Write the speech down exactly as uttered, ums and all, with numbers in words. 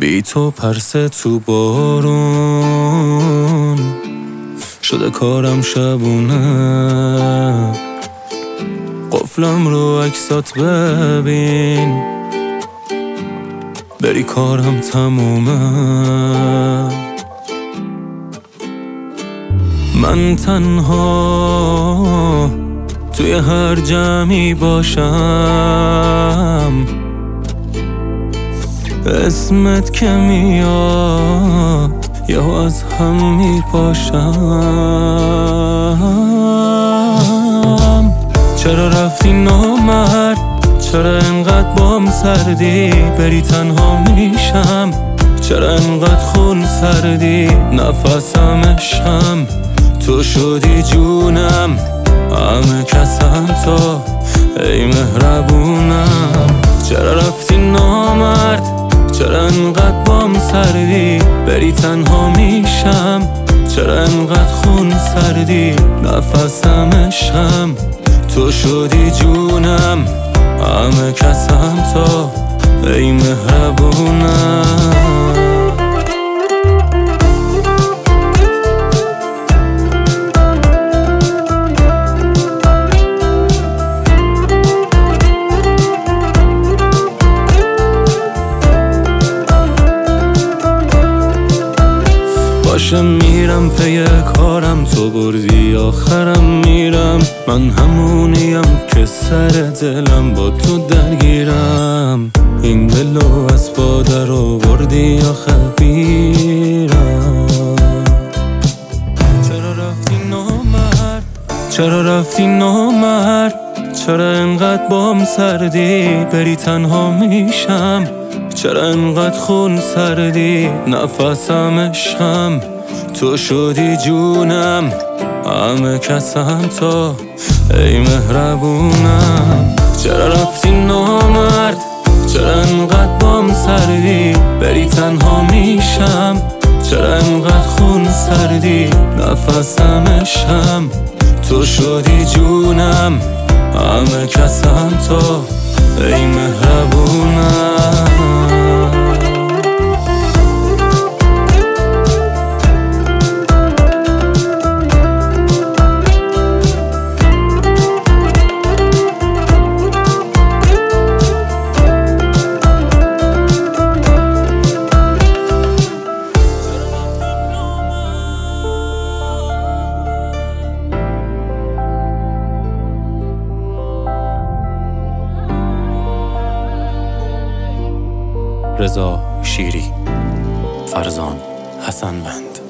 بی تو پرسه تو بارون شده کارم شبونه. قفلم رو عکسات ببین بری کارم تمومه. من تنها توی هر جمعی باشم، اسمت که میاد یهو از هم میپاشم. چرا رفتی نامرد؟ چرا انقدر بام سردی؟ بری تنها میشم. چرا انقدر خون سردی؟ نفسم عشقم تو شدی جونم، همه کسم تو ای مهربونم. چرا رفتی نامرد؟ چرا انقدر بام سردی؟ بری تنها میشم. چرا انقدر خون سردی؟ نفسم عشقم تو شدی جونم، همه کسم تو ای مهربونم. باشه میرم پی کارم، تو بردی آخرم میرم. من همونیم که سر دلم با تو درگیرم. این دلو از پادر آوردی آخه بیرم. چرا رفتی نامرد؟ چرا رفتی نامرد؟ چرا انقدر بام سردی؟ بری تنها میشم. چرا انقدر خون سردی؟ نفسم عشقم تو شدی جونم، همه کسم تو ای مهربونم. چرا رفتی نامرد؟ چرا انقدر بام سردی؟ بری تنها میشم. چرا انقدر خون سردی؟ نفسم عشقم تو شدی جونم، همه کسم تو ای مهربونم. رضا شیری، فرزان حسنوند.